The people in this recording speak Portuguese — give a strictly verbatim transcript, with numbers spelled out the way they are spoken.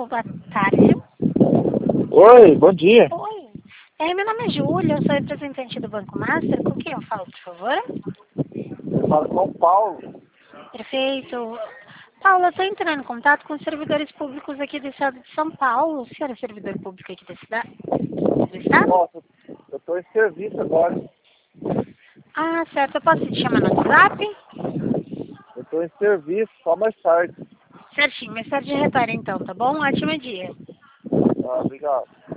Alô, boa tarde. Oi, bom dia. Oi. É, meu nome é Júlia, eu sou representante do Banco Master. Com quem eu falo, por favor? Eu falo com o Paulo. Perfeito. Paulo, eu estou entrando em contato com os servidores públicos aqui do estado de São Paulo. O senhor é servidor público aqui da cidade? Do estado? Nossa, eu estou em serviço agora. Ah, certo. Eu posso te chamar no WhatsApp? Eu estou em serviço, só mais tarde. Certinho, mais tarde retorno então, tá bom? Ótimo dia. Ah, obrigado.